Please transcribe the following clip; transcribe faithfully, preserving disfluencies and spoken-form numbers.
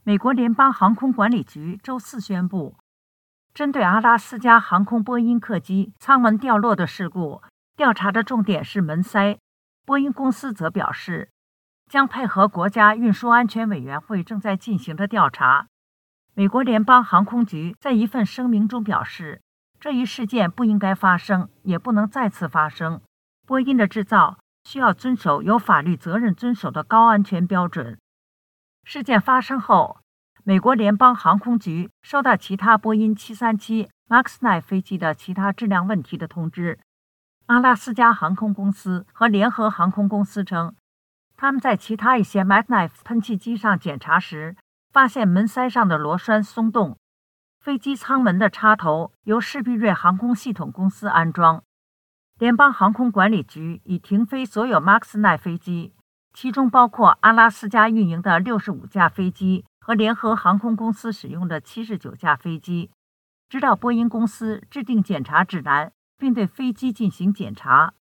美国联邦航空管理局周四宣布，针对阿拉斯加航空波音客机舱门掉落的事故，调查的重点是门塞。波音公司则表示，将配合国家运输安全委员会正在进行的调查。美国联邦航空局在一份声明中表示，这一事件不应该发生，也不能再次发生。波音的制造需要遵守有法律责任遵守的高安全标准。事件发生后，美国联邦航空局收到其他波音七三七 MAX 九 飞机的其他质量问题的通知。阿拉斯加航空公司和联合航空公司称，他们在其他一些 MAX 九 喷气机上检查时，发现门塞上的螺栓松动。飞机舱门的插头由士必瑞航空系统公司安装。联邦航空管理局已停飞所有 MAX 九 飞机，其中包括阿拉斯加运营的六十五架飞机和联合航空公司使用的七十九架飞机，直到波音公司制定检查指南并对飞机进行检查。